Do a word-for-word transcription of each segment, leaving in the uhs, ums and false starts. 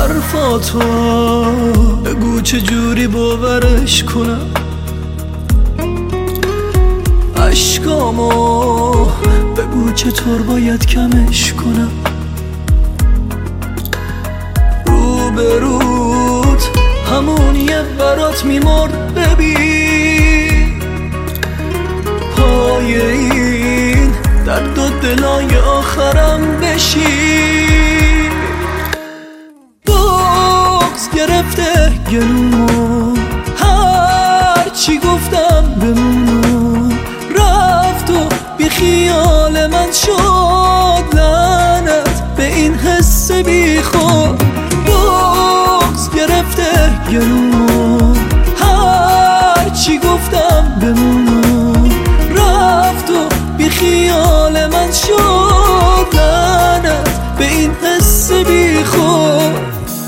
حرفاتو بگو چجوری باورش کنم، عشقامو بگو چطور باید کمش کنم. رو به روت همونیه برات میمرد ببین، پای این درد و دلای آخرم بشین. بغض گرفته گلومو، هر چی گفتم بمونم، رفت و بی خیال من شد. لعنت به این حس بی خود. بغض گرفته گلومو، هر چی گفتم بمونم، رفت و بی خیال من شد. لعنت به این حس بی خود.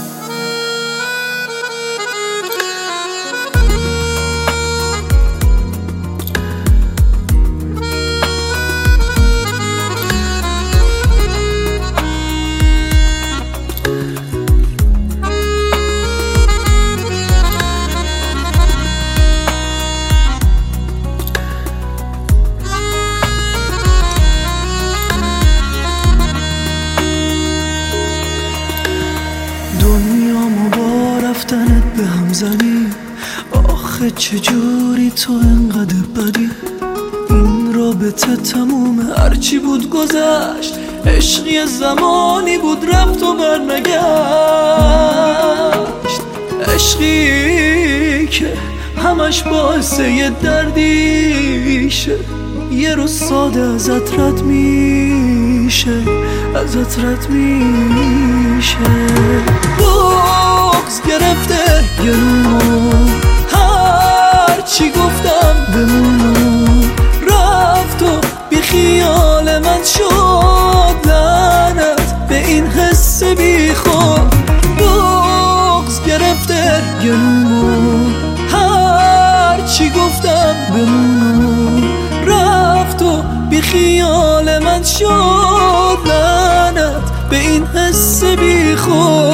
دنیامو با رفتنت به هم زدی، آخه چجوری تو انقدر بدی؟ این رابطه تمومه، هرچی بود گذشت، عشقی زمانی بود رفت و برنگشت. عشقی که همش باعث یه دردیشه، یه روز ساده ازت رد میشه، ازت رد میشه. بغض گرفته گلومو، هر چی گفتم بمونم، رفت و بی خیال من شد. لعنت به این حس بی خود. بغض گرفته گلومو، هر چی گفتم بمونم، رفت و بی خیال من شد. لعنت به این حس بی خود.